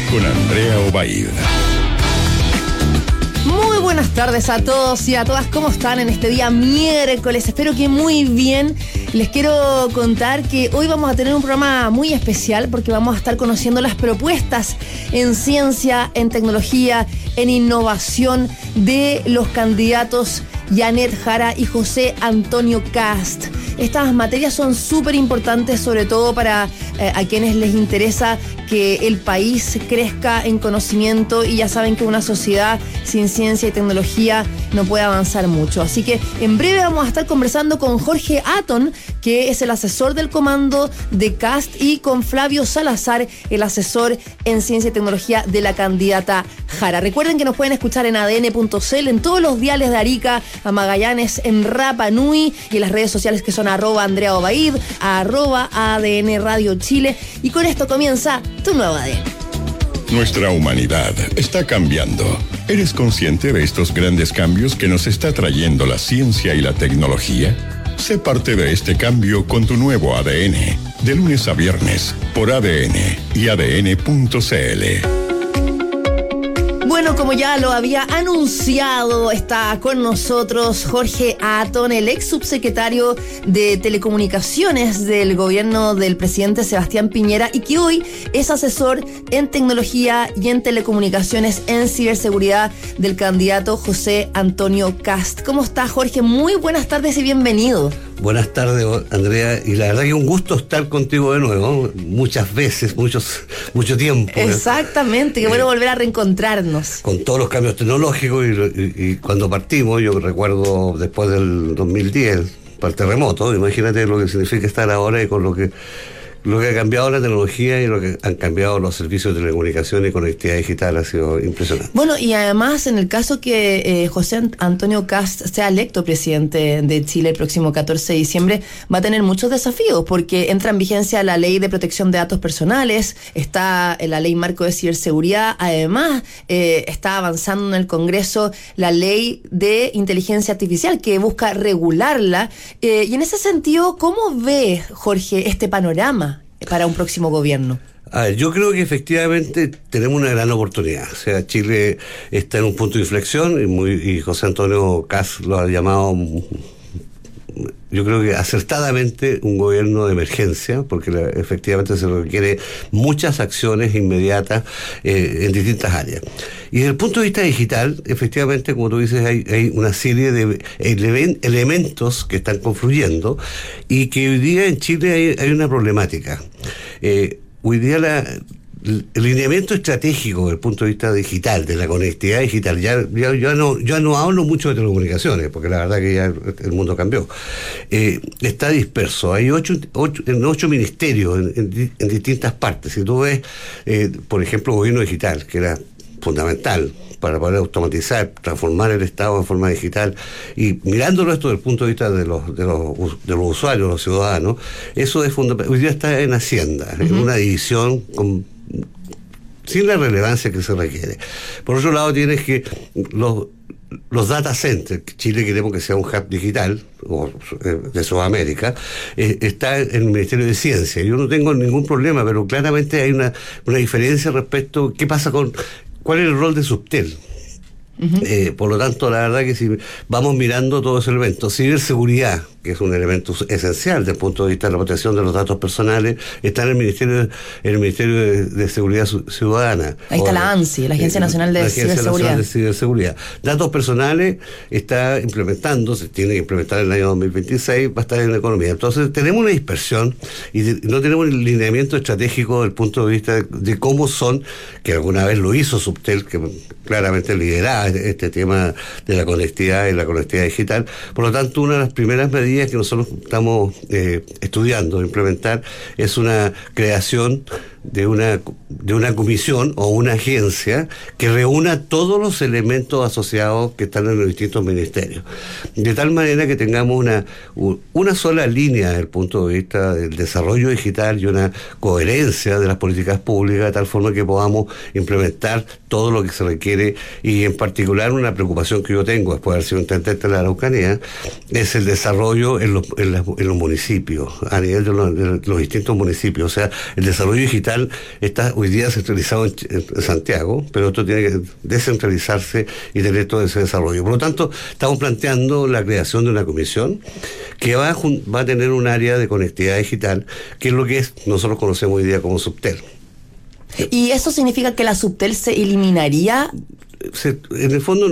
con Andrea Obaid. Muy buenas tardes a todos y a todas, ¿cómo están en este día miércoles? Espero que muy bien. Les quiero contar que hoy vamos a tener un programa muy especial porque vamos a estar conociendo las propuestas en ciencia, en tecnología, en innovación de los candidatos Janet Jara y José Antonio Kast. Estas materias son súper importantes, sobre todo para a quienes les interesa que el país crezca en conocimiento, y ya saben que una sociedad sin ciencia y tecnología no puede avanzar mucho. Así que en breve vamos a estar conversando con Jorge Atton, que es el asesor del comando de Kast, y con Flavio Salazar, el asesor en ciencia y tecnología de la candidata Jara. Recuerden que nos pueden escuchar en adn.cl, en todos los diales de Arica a Magallanes, en Rapa Nui, y en las redes sociales que son @Andrea Obaid, @ADN Radio Chile. Y con esto comienza tu nuevo ADN. Nuestra humanidad está cambiando. ¿Eres consciente de estos grandes cambios que nos está trayendo la ciencia y la tecnología? Sé parte de este cambio con tu nuevo ADN, de lunes a viernes, por ADN y ADN.cl. Bueno, como ya lo había anunciado, está con nosotros Jorge Atton, el ex subsecretario de Telecomunicaciones del gobierno del presidente Sebastián Piñera, y que hoy es asesor en tecnología y en telecomunicaciones en ciberseguridad del candidato José Antonio Kast. ¿Cómo está, Jorge? Muy buenas tardes y bienvenido. Buenas tardes, Andrea, y la verdad que un gusto estar contigo de nuevo, muchas veces, mucho tiempo. Exactamente, qué bueno volver a reencontrarnos. Con todos los cambios tecnológicos y cuando partimos, yo recuerdo después del 2010, para el terremoto, imagínate lo que significa estar ahora y con lo que ha cambiado la tecnología y lo que han cambiado los servicios de telecomunicación y conectividad digital ha sido impresionante. Bueno, y además en el caso que José Antonio Kast sea electo presidente de Chile el próximo 14 de diciembre, va a tener muchos desafíos, porque entra en vigencia la ley de protección de datos personales, está la ley marco de ciberseguridad, además está avanzando en el Congreso la ley de inteligencia artificial que busca regularla, y en ese sentido, ¿cómo ve, Jorge, este panorama para un próximo gobierno? Yo creo que efectivamente tenemos una gran oportunidad. O sea, Chile está en un punto de inflexión y José Antonio Kast lo ha llamado, yo creo que acertadamente, un gobierno de emergencia, porque efectivamente se requiere muchas acciones inmediatas en distintas áreas. Y desde el punto de vista digital, efectivamente, como tú dices, hay una serie de elementos que están confluyendo y que hoy día en Chile hay una problemática. Hoy día el lineamiento estratégico desde el punto de vista digital, de la conectividad digital, yo no hablo mucho de telecomunicaciones, porque la verdad que ya el mundo cambió, está disperso. Hay ocho ministerios en distintas partes. Si tú ves, por ejemplo, gobierno digital, que era fundamental para poder automatizar, transformar el Estado en forma digital, y mirándolo esto desde el punto de vista de los usuarios, los ciudadanos, eso es fundamental. Hoy día está en Hacienda, en una división sin la relevancia que se requiere. Por otro lado, tienes que los data centers, Chile queremos que sea un hub digital de Sudamérica, está en el Ministerio de Ciencia. Yo no tengo ningún problema, pero claramente hay una diferencia respecto a qué pasa cuál es el rol de Subtel. Por lo tanto, la verdad que si vamos mirando todos esos elementos, ciberseguridad, que es un elemento esencial desde el punto de vista de la protección de los datos personales, está en el Ministerio de Seguridad Ciudadana. Ahí está la ANSI, la Agencia Nacional de Ciberseguridad. Datos personales está implementando, se tiene que implementar en el año 2026, va a estar en la economía. Entonces tenemos una dispersión y no tenemos el lineamiento estratégico desde el punto de vista de cómo son, que alguna vez lo hizo Subtel, que claramente lideraba este tema de la conectividad y la conectividad digital. Por lo tanto, una de las primeras medidas que nosotros estamos estudiando, implementar, es una creación de una comisión o una agencia que reúna todos los elementos asociados que están en los distintos ministerios, de tal manera que tengamos una sola línea desde el punto de vista del desarrollo digital y una coherencia de las políticas públicas, de tal forma que podamos implementar todo lo que se requiere. Y en particular, una preocupación que yo tengo después de haber sido intendente de la Araucanía es el desarrollo en los municipios, a nivel de los distintos municipios. O sea, el desarrollo digital está hoy día centralizado en Santiago, pero esto tiene que descentralizarse y tener todo ese desarrollo. Por lo tanto, estamos planteando la creación de una comisión que va a tener un área de conectividad digital, que es lo que nosotros conocemos hoy día como Subtel. ¿Y eso significa que la Subtel se eliminaría? En el fondo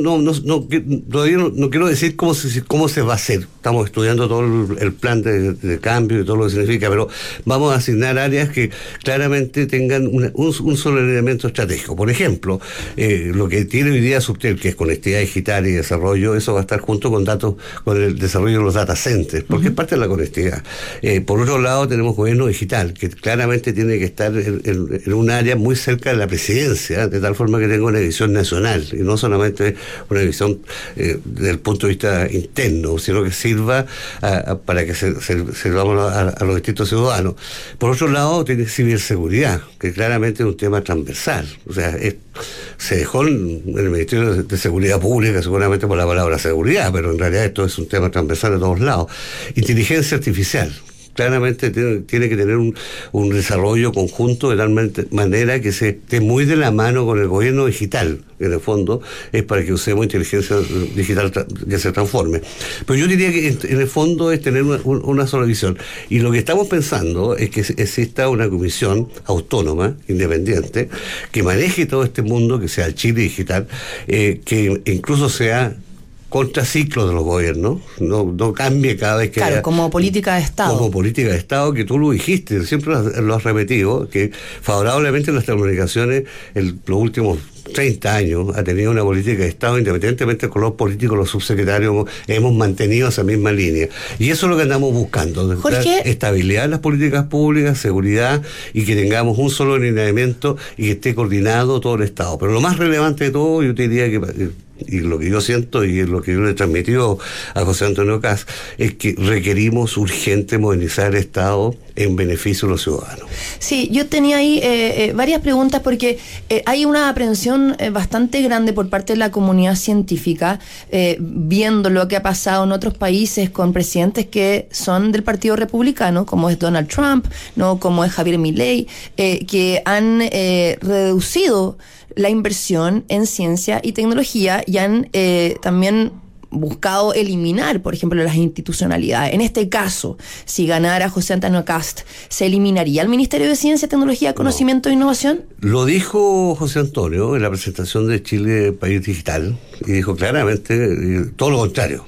todavía no quiero decir cómo se va a hacer. Estamos estudiando todo el plan de cambio y todo lo que significa, pero vamos a asignar áreas que claramente tengan un solo elemento estratégico. Por ejemplo, lo que tiene hoy día Subtel, que es conectividad digital y desarrollo, eso va a estar junto con el desarrollo de los data centers, porque es parte de la conectividad. Por otro lado, tenemos gobierno digital, que claramente tiene que estar en un área muy cerca de la presidencia, de tal forma que tenga una visión nacional, y no solamente una visión desde el punto de vista interno, sino que sirva para que sirvamos a los distintos ciudadanos. Por otro lado, tiene ciberseguridad, que claramente es un tema transversal. O sea, se dejó en el Ministerio de Seguridad Pública seguramente por la palabra seguridad, pero en realidad esto es un tema transversal de todos lados. Inteligencia artificial. Claramente tiene que tener un desarrollo conjunto de tal manera que se esté muy de la mano con el gobierno digital, que en el fondo es para que usemos inteligencia digital que se transforme. Pero yo diría que en el fondo es tener una sola visión. Y lo que estamos pensando es que exista una comisión autónoma, independiente, que maneje todo este mundo, que sea el Chile digital, que incluso sea contraciclo de los gobiernos, no cambie cada vez que claro, como política de Estado. Como política de Estado, que tú lo dijiste, siempre lo has repetido, que favorablemente las telecomunicaciones en los últimos 30 años ha tenido una política de Estado, independientemente del color político, los subsecretarios hemos mantenido esa misma línea. Y eso es lo que andamos buscando, estabilidad en las políticas públicas, seguridad, y que tengamos un solo lineamiento y que esté coordinado todo el Estado. Pero lo más relevante de todo, yo te diría que, y lo que yo siento y lo que yo le he transmitido a José Antonio Kast, es que requerimos urgente modernizar el Estado en beneficio de los ciudadanos. Sí, yo tenía ahí varias preguntas porque hay una aprehensión bastante grande por parte de la comunidad científica, viendo lo que ha pasado en otros países con presidentes que son del Partido Republicano, como es Donald Trump, no, como es Javier Milei, que han reducido la inversión en ciencia y tecnología y han también buscado eliminar, por ejemplo, las institucionalidades. En este caso, si ganara José Antonio Kast, ¿se eliminaría el Ministerio de Ciencia, Tecnología, Conocimiento e Innovación? Lo dijo José Antonio en la presentación de Chile País Digital, y dijo claramente todo lo contrario.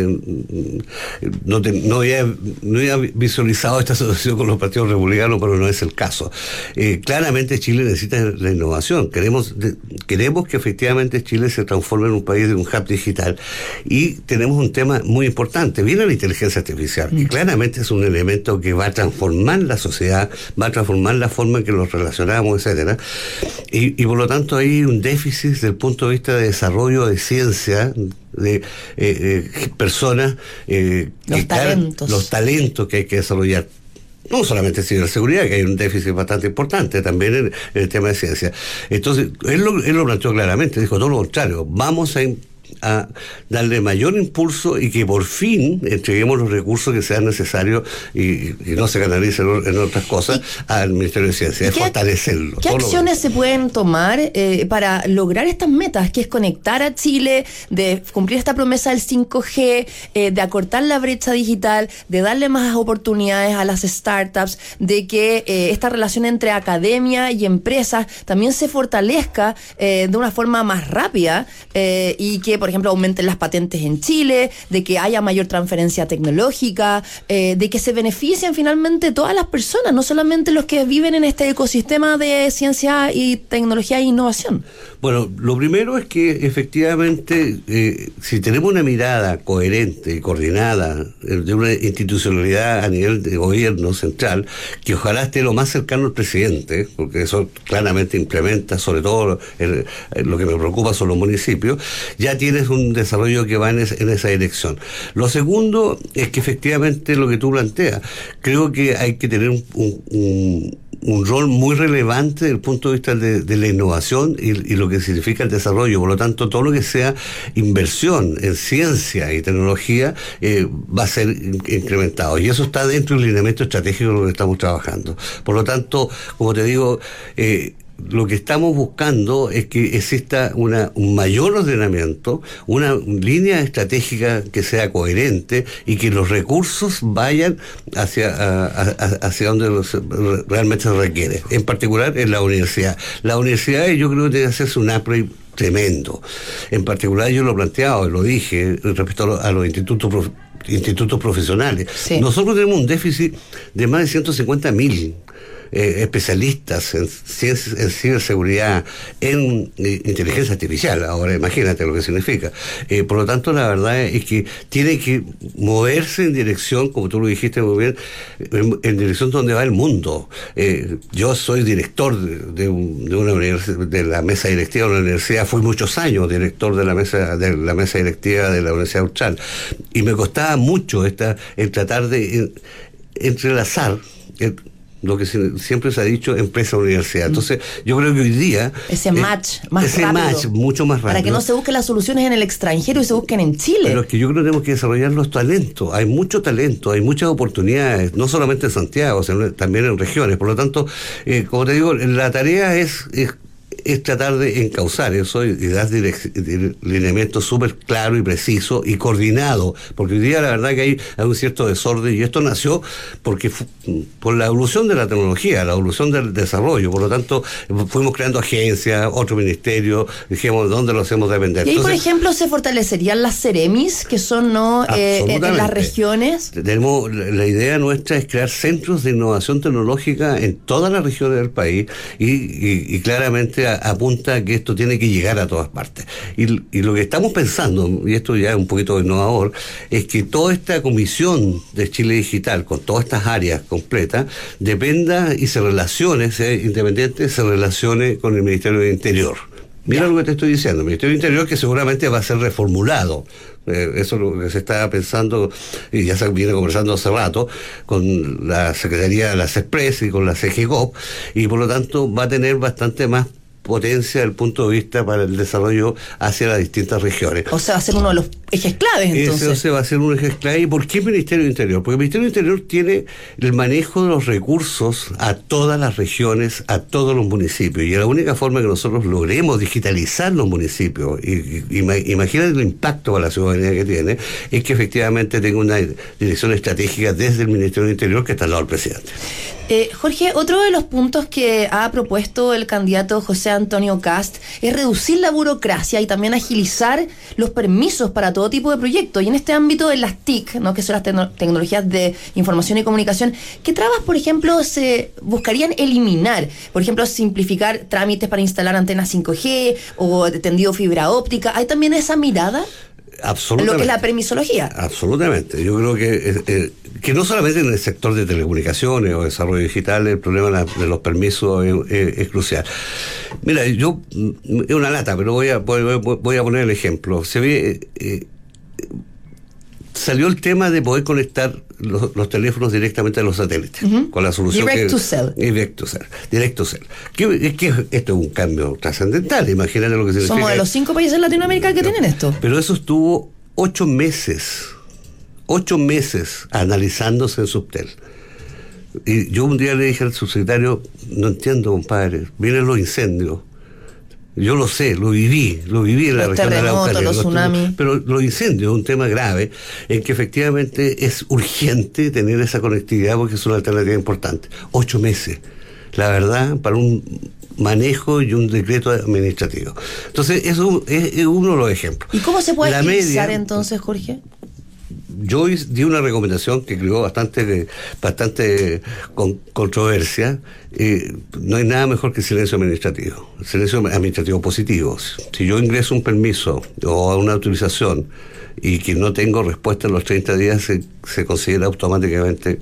No había visualizado esta asociación con los partidos republicanos, pero no es el caso. Claramente Chile necesita la innovación. Queremos que efectivamente Chile se transforme en un país de un hub digital, y tenemos un tema muy importante. Viene la inteligencia artificial, que claramente es un elemento que va a transformar la sociedad, va a transformar la forma en que nos relacionamos, etcétera. Y por lo tanto hay un déficit desde el punto de vista de desarrollo de ciencia, de personas, los talentos que hay que desarrollar. No solamente ciberseguridad, que hay un déficit bastante importante, también en el tema de ciencia. Entonces, él lo planteó claramente, dijo todo lo contrario, vamos a darle mayor impulso y que por fin entreguemos los recursos que sean necesarios y no se canalicen en otras cosas al Ministerio de Ciencia, de fortalecerlo. ¿Qué acciones se pueden tomar para lograr estas metas, que es conectar a Chile, de cumplir esta promesa del 5G, de acortar la brecha digital, de darle más oportunidades a las startups, de que esta relación entre academia y empresas también se fortalezca de una forma más rápida, y que, por ejemplo, aumenten las patentes en Chile, de que haya mayor transferencia tecnológica, de que se beneficien finalmente todas las personas, no solamente los que viven en este ecosistema de ciencia y tecnología e innovación? Bueno, lo primero es que efectivamente, si tenemos una mirada coherente y coordinada de una institucionalidad a nivel de gobierno central, que ojalá esté lo más cercano al presidente, porque eso claramente implementa, sobre todo lo que me preocupa son los municipios, ya tienes un desarrollo que va en esa dirección. Lo segundo es que efectivamente lo que tú planteas, creo que hay que tener un rol muy relevante desde el punto de vista de la innovación y lo que significa el desarrollo. Por lo tanto, todo lo que sea inversión en ciencia y tecnología va a ser incrementado. Y eso está dentro del lineamiento estratégico en lo que estamos trabajando. Por lo tanto, como te digo, lo que estamos buscando es que exista un mayor ordenamiento, una línea estratégica que sea coherente y que los recursos vayan hacia donde realmente se requiere, en particular en la universidad. La universidad, yo creo que debe hacerse un upgrade tremendo. En particular, yo lo he planteado, lo dije respecto a los institutos profesionales. Sí. Nosotros tenemos un déficit de más de 150.000 especialistas en ciencias, en ciberseguridad, en inteligencia artificial. Ahora imagínate lo que significa. Por lo tanto, la verdad es que tiene que moverse en dirección, como tú lo dijiste muy bien, en dirección donde va el mundo. Yo soy director de una universidad, de la mesa directiva de una universidad, fui muchos años director de la mesa directiva de la Universidad Austral, y me costaba mucho el tratar de entrelazar lo que siempre se ha dicho, empresa-universidad. Entonces, yo creo que hoy día ese match mucho más rápido. Para que no se busquen las soluciones en el extranjero y se busquen en Chile. Pero es que yo creo que tenemos que desarrollar los talentos. Hay mucho talento, hay muchas oportunidades, no solamente en Santiago, sino también en regiones. Por lo tanto, como te digo, la tarea es tratar de encauzar eso y dar lineamiento súper claro y preciso y coordinado, porque hoy día la verdad que hay un cierto desorden, y esto nació por la evolución de la tecnología, la evolución del desarrollo. Por lo tanto, fuimos creando agencias, otro ministerio, dijimos dónde lo hacemos depender. Y ahí, por ejemplo, se fortalecerían las Ceremis, que son en las regiones. La idea nuestra es crear centros de innovación tecnológica en todas las regiones del país, y claramente apunta a que esto tiene que llegar a todas partes. Y lo que estamos pensando, y esto ya es un poquito innovador, es que toda esta comisión de Chile Digital, con todas estas áreas completas, dependa y se relacione, sea independiente, se relacione con el Ministerio del Interior. Mira lo que te estoy diciendo, el Ministerio del Interior, que seguramente va a ser reformulado. Eso es lo que se está pensando, y ya se viene conversando hace rato con la Secretaría de la CESPRES y con la CGCOP, y por lo tanto va a tener bastante más potencia desde el punto de vista para el desarrollo hacia las distintas regiones. O sea, va a ser uno de los ejes claves, entonces. Ese va a ser un eje clave. ¿Y por qué el Ministerio del Interior? Porque el Ministerio del Interior tiene el manejo de los recursos a todas las regiones, a todos los municipios, y la única forma que nosotros logremos digitalizar los municipios, imagínate el impacto para la ciudadanía que tiene, es que efectivamente tenga una dirección estratégica desde el Ministerio del Interior, que está al lado del presidente. Jorge, otro de los puntos que ha propuesto el candidato José Antonio Kast es reducir la burocracia y también agilizar los permisos para todo tipo de proyectos. Y en este ámbito, en las TIC, ¿no?, que son las tecnologías de información y comunicación, ¿qué trabas, por ejemplo, se buscarían eliminar? Por ejemplo, simplificar trámites para instalar antenas 5G o tendido fibra óptica. ¿Hay también esa mirada? Absolutamente. Lo que es la permisología. Absolutamente. Yo creo que no solamente en el sector de telecomunicaciones o desarrollo digital, el problema de los permisos es crucial. Mira, es una lata, pero voy a poner el ejemplo. Salió el tema de poder conectar los teléfonos directamente a los satélites, con la solución Direct to Cell. Esto es un cambio trascendental, imagínate lo que significa. Somos de los 5 países de Latinoamérica que tienen esto. Pero eso estuvo 8 meses analizándose en Subtel. Y yo un día le dije al subsecretario, no entiendo, compadre, vienen los incendios. Yo lo sé, lo viví en la región de la Araucanía. Los tsunamis. Pero los incendios es un tema grave en que efectivamente es urgente tener esa conectividad, porque es una alternativa importante. 8 meses, la verdad, para un manejo y un decreto administrativo. Entonces, eso es uno de los ejemplos. ¿Y cómo se puede agilizar entonces, Jorge? Yo di una recomendación que creó bastante controversia. No hay nada mejor que silencio administrativo positivo. Si yo ingreso un permiso o una autorización y que no tengo respuesta en los 30 días, se considera automáticamente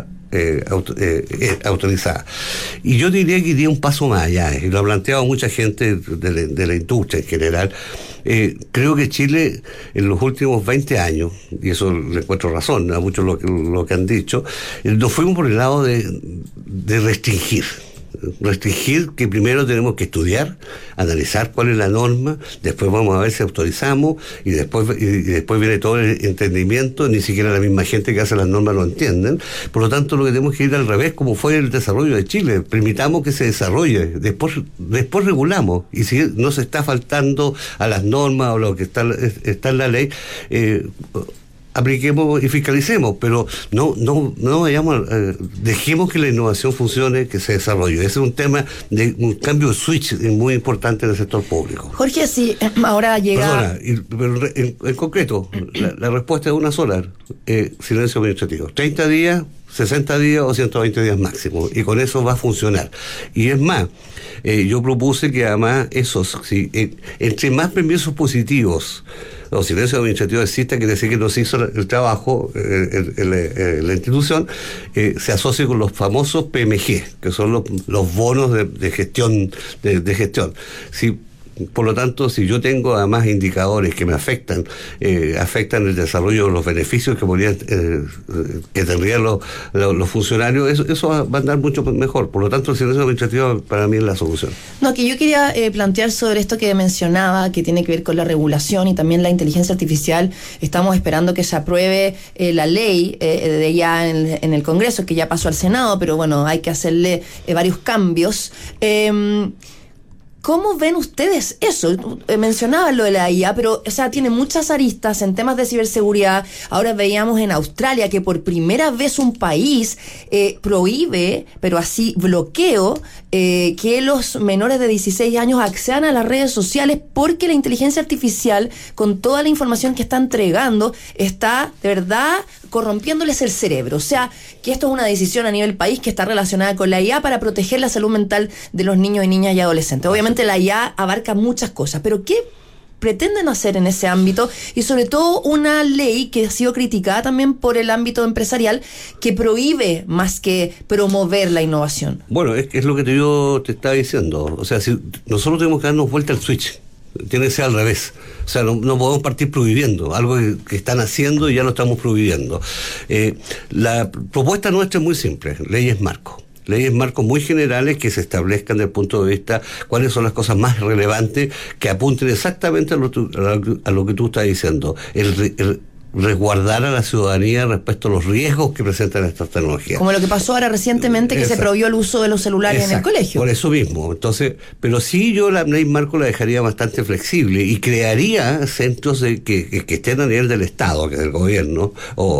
autorizada. Y yo diría que iría un paso más allá, y lo ha planteado mucha gente de la industria en general. Creo que Chile en los últimos 20 años, y eso le encuentro razón a muchos lo que han dicho, nos fuimos por el lado de restringir. restringir que primero tenemos que estudiar, analizar cuál es la norma, después vamos a ver si autorizamos y después viene todo el entendimiento. Ni siquiera la misma gente que hace las normas lo entienden. Por lo tanto, lo que tenemos que ir al revés, como fue el desarrollo de Chile. Permitamos que se desarrolle, después regulamos, y si no se está faltando a las normas o lo que está en la ley, apliquemos y fiscalicemos, pero no vayamos, dejemos que la innovación funcione, que se desarrolle. Ese es un tema de un cambio de switch muy importante en el sector público. Jorge, si ahora llega... Pero en concreto, la respuesta es una sola, silencio administrativo. 30 días, 60 días o 120 días máximo, y con eso va a funcionar. Y es más, yo propuse que además entre más permisos positivos o silencio administrativo exista, quiere decir que no se hizo el trabajo en la institución, se asocie con los famosos PMG, que son los bonos de gestión. Por lo tanto, si yo tengo además indicadores que me afectan el desarrollo de los beneficios que tendrían los funcionarios, eso va a andar mucho mejor. Por lo tanto, el silencio administrativo para mí es la solución. No, que yo quería plantear sobre esto que mencionaba, que tiene que ver con la regulación y también la inteligencia artificial. Estamos esperando que se apruebe la ley de ya en el Congreso, que ya pasó al Senado, pero bueno, hay que hacerle varios cambios. ¿Cómo ven ustedes eso? Mencionaban lo de la IA, pero tiene muchas aristas en temas de ciberseguridad. Ahora veíamos en Australia que por primera vez un país prohíbe, pero así bloqueo, que los menores de 16 años accedan a las redes sociales, porque la inteligencia artificial, con toda la información que está entregando, está de verdad corrompiéndoles el cerebro. O sea, que esto es una decisión a nivel país que está relacionada con la IA para proteger la salud mental de los niños y niñas y adolescentes. Obviamente la IA abarca muchas cosas, pero ¿qué pretenden hacer en ese ámbito? Y sobre todo una ley que ha sido criticada también por el ámbito empresarial, que prohíbe más que promover la innovación. Bueno, es lo que yo te estaba diciendo. O sea, si nosotros tenemos que darnos vuelta al switch, tiene que ser al revés. O sea, no podemos partir prohibiendo algo que están haciendo y ya lo estamos prohibiendo. La propuesta nuestra es muy simple: leyes marco muy generales que se establezcan desde el punto de vista cuáles son las cosas más relevantes, que apunten exactamente a lo que tú estás diciendo, el resguardar a la ciudadanía respecto a los riesgos que presentan estas tecnologías. Como lo que pasó ahora recientemente, que se prohibió el uso de los celulares en el colegio. Por eso mismo. Entonces, pero sí, yo la ley marco la dejaría bastante flexible y crearía centros que estén a nivel del Estado, que del gobierno,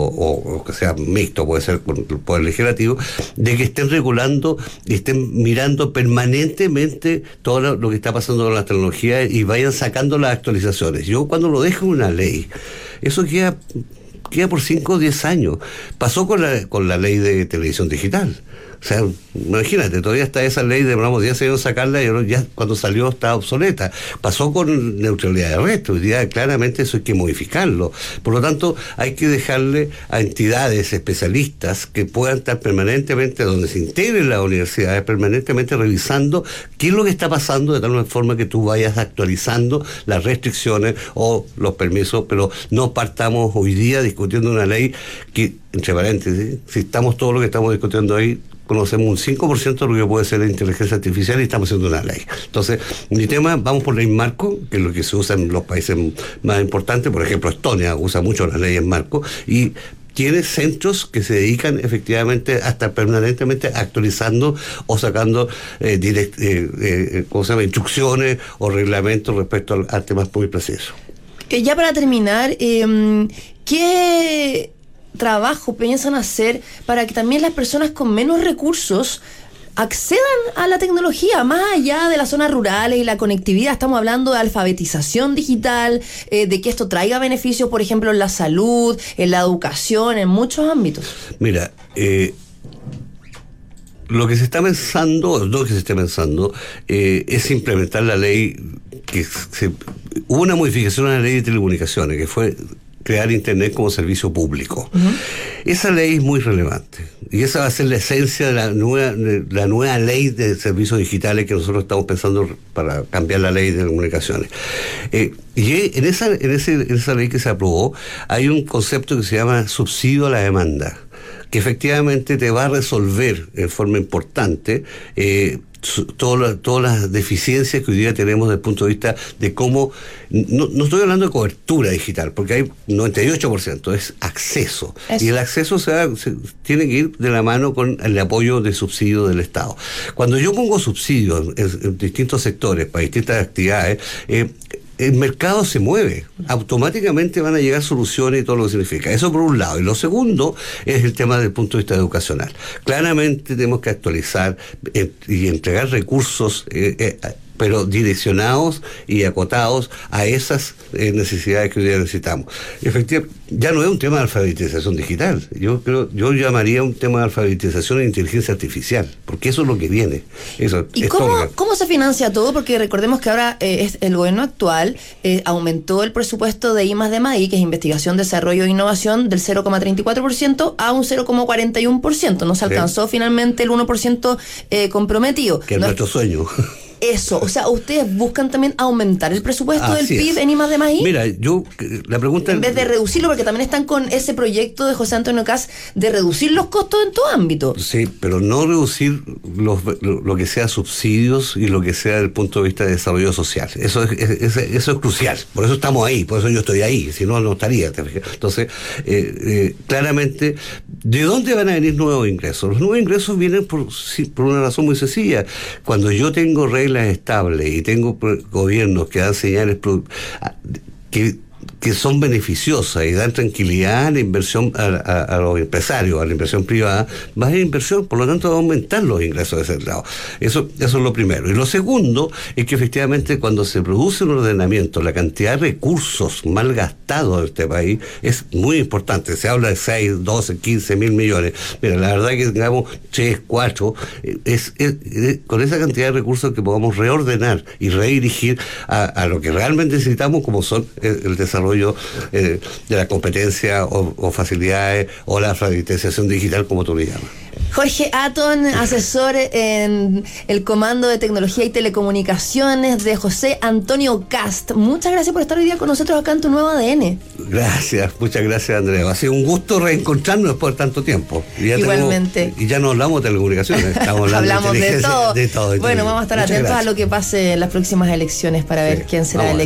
o que sea mixto, puede ser por el Poder Legislativo, de que estén regulando y estén mirando permanentemente todo lo que está pasando con las tecnologías y vayan sacando las actualizaciones. Yo cuando lo dejo en una ley, eso queda por 5 o 10 años. Pasó con la ley de televisión digital. O sea, imagínate, todavía está esa ley, demoramos 10 años en sacarla y ya cuando salió está obsoleta. Pasó con neutralidad de red, hoy día claramente eso hay que modificarlo. Por lo tanto, hay que dejarle a entidades especialistas que puedan estar permanentemente, donde se integren las universidades, permanentemente revisando qué es lo que está pasando, de tal forma que tú vayas actualizando las restricciones o los permisos, pero no partamos hoy día discutiendo una ley que, entre paréntesis, si estamos todo lo que estamos discutiendo ahí, conocemos un 5% de lo que puede ser la inteligencia artificial y estamos haciendo una ley. Entonces, mi tema, vamos por ley marco, que es lo que se usa en los países más importantes. Por ejemplo, Estonia usa mucho las leyes marco y tiene centros que se dedican efectivamente hasta permanentemente actualizando o sacando instrucciones o reglamentos respecto a temas muy precisos. Ya para terminar, ¿qué trabajo piensan hacer para que también las personas con menos recursos accedan a la tecnología, más allá de las zonas rurales y la conectividad? Estamos hablando de alfabetización digital, de que esto traiga beneficios, por ejemplo, en la salud, en la educación, en muchos ámbitos. Mira, lo que se está pensando, no que se esté pensando, es implementar la ley hubo una modificación a la ley de telecomunicaciones, que fue crear Internet como servicio público. Uh-huh. Esa ley es muy relevante y esa va a ser la esencia de la nueva ley de servicios digitales que nosotros estamos pensando para cambiar la ley de telecomunicaciones. Y en esa ley que se aprobó hay un concepto que se llama subsidio a la demanda, que efectivamente te va a resolver en forma importante todas las deficiencias que hoy día tenemos desde el punto de vista de cómo, no estoy hablando de cobertura digital, porque hay 98%, es acceso. Eso. Y el acceso se tiene que ir de la mano con el apoyo de subsidio del Estado. Cuando yo pongo subsidios en distintos sectores, para distintas actividades, el mercado se mueve, automáticamente van a llegar soluciones y todo lo que significa. Eso por un lado. Y lo segundo es el tema del punto de vista educacional. Claramente tenemos que actualizar y entregar recursos pero direccionados y acotados a esas necesidades que hoy día necesitamos. Efectivamente, ya no es un tema de alfabetización digital. Yo llamaría un tema de alfabetización e inteligencia artificial, porque eso es lo que viene. ¿Y cómo se financia todo? Porque recordemos que ahora el gobierno actual aumentó el presupuesto de I+D+I, que es investigación, desarrollo e innovación, del 0,34% a un 0,41%. No se alcanzó finalmente el 1% comprometido. Que es nuestro sueño. Eso, o sea, ¿ustedes buscan también aumentar el presupuesto del PIB en I+D+I? Mira, la pregunta... En vez de reducirlo, porque también están con ese proyecto de José Antonio Kast de reducir los costos en todo ámbito. Sí, pero no reducir lo que sea subsidios y lo que sea desde el punto de vista de desarrollo social. Eso es crucial. Por eso estamos ahí, por eso yo estoy ahí, si no, no estaría. Entonces, claramente, ¿de dónde van a venir nuevos ingresos? Los nuevos ingresos vienen por una razón muy sencilla. Cuando yo tengo reglas estables y tengo gobiernos que dan señales que son beneficiosas y dan tranquilidad a la inversión a los empresarios, a la inversión privada, va a haber inversión, por lo tanto va a aumentar los ingresos de ese lado. Eso es lo primero. Y lo segundo es que efectivamente cuando se produce un ordenamiento, la cantidad de recursos mal gastados en este país es muy importante. Se habla de 6, 12, 15 mil millones. Mira, la verdad que tengamos 3, 4, con esa cantidad de recursos que podamos reordenar y redirigir a lo que realmente necesitamos, como son el desarrollo de la competencia o facilidades o la alfabetización digital, como tú le llamas. Jorge Atton, asesor en el Comando de Tecnología y Telecomunicaciones de José Antonio Kast. Muchas gracias por estar hoy día con nosotros acá en Tu Nuevo ADN. Gracias, muchas gracias, Andrea. Ha sido un gusto reencontrarnos después de tanto tiempo. Igualmente. Y ya no hablamos de telecomunicaciones, estamos hablando hablamos de todo. De todo. Bueno, vamos a estar atentos a lo que pase en las próximas elecciones para ver quién será electo.